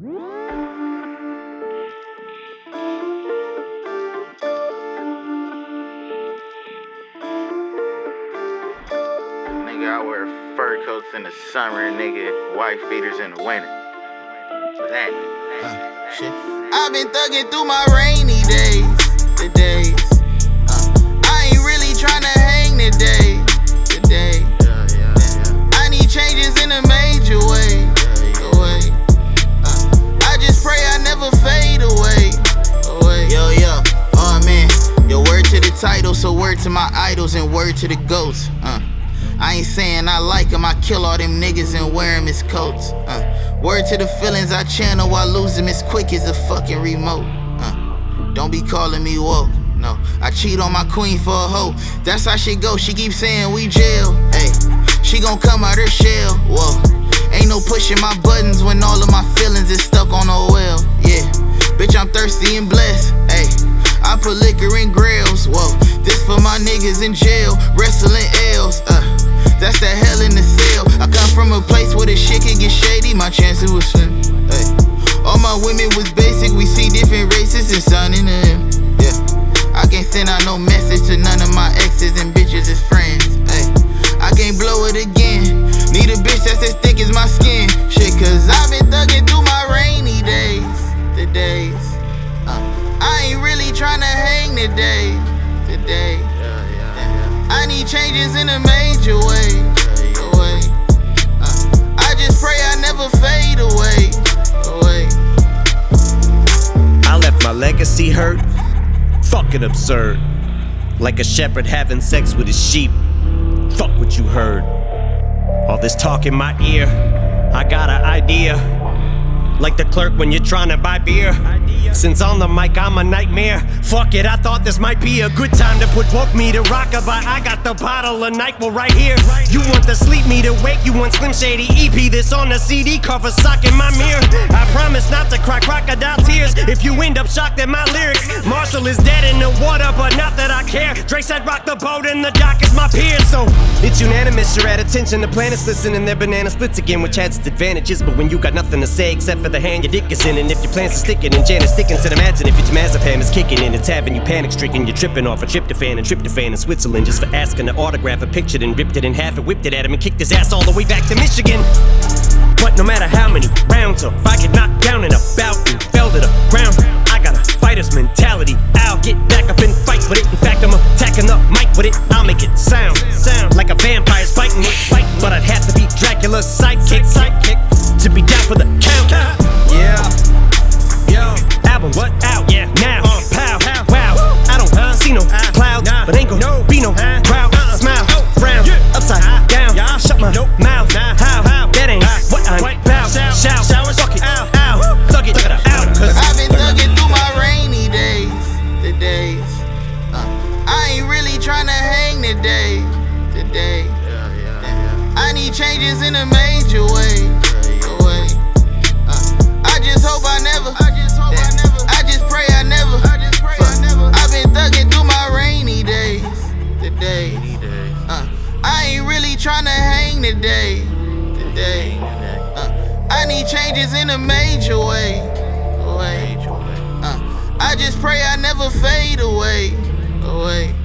Nigga, I wear fur coats in the summer, nigga, wife beaters in the winter. Shit. I've been thugging through my rainy days, the days. I ain't really tryna hang today. I need changes in a major way. I just pray I never fade away. Yo, oh man. Yo, word to the title, so word to my idols and word to the ghosts. I ain't saying I like them, I kill all them niggas and wear them as coats. Word to the feelings I channel while lose them as quick as a fucking remote. Don't be calling me woke, no. I cheat on my queen for a hoe. That's how she go, she keeps saying we jail. Hey, she gon' come out her shell, whoa. Ain't no pushing my buttons when all of my feelings is stuck on oil, yeah. Bitch, I'm thirsty and blessed, hey. I put liquor in grills, whoa. This for my niggas in jail, wrestling L's, that's the hell in the cell. I come from a place where the shit could get shady, my chances was slim, hey. All my women was basic, we see different races and signing them, yeah. I can't send out no message to none of my exes and bitches as friends, hey. I can't blow it again, need a bitch that's as thick as my skin, shit, cause I've been thugging through my rainy days, the days. I ain't really tryna hang today. I need changes in a major way. I just pray I never fade away. I left my legacy hurt, fucking absurd. Like a shepherd having sex with his sheep. Fuck what you heard. All this talk in my ear, I got an idea. Like the clerk when you're trying to buy beer. Since on the mic I'm a nightmare. Fuck it, I thought this might be a good time to put woke me to rockabye. I got the bottle of NyQuil right here. You want the sleep me to wake, you want Slim Shady EP. This on the CD cover, sock in my mirror. I promise not to cry crocodile tears if you end up shocked at my lyrics. Marshall is dead in the water, but not that I care. Dre said rock the boat and the dock is my peer. So it's unanimous, you're at attention. The planets listening, their banana splits again, which has its advantages. But when you got nothing to say except for the hand your dick is in, and if your plans are sticking and Janet's sticking to the imagine if your temazepam is kicking in, it's having you panic stricken. You're tripping off a tryptophan in Switzerland just for asking to autograph a picture, then ripped it in half and whipped it at him and kicked his ass all the way back to Michigan. But no matter how many rounds or if I get knocked down in a bout and fell to the ground, I got a fighter's mentality. I'll get back up and fight with it. In fact, I'm attacking the mic with it. I'll make it sound like a vampire's biting it. But I'd have to be Dracula's sidekick to be down for the count. Yeah. Yo, albums, what out? Yeah, now, pow, wow. I don't see no clouds, but ain't gon' be no crowd. Smile, frown, upside down. Shut my mouth. How? That ain't what I'm about. Shout, fuck it, ow, thug it out. Cause I've been thugging through my rainy days, the days. I ain't really tryna hang today. I need changes in a major way. I just hope I never. I just pray I never. I've been thugging through my rainy days, the days. I ain't really tryna hang today. I need changes in a major way. I just pray I never fade away.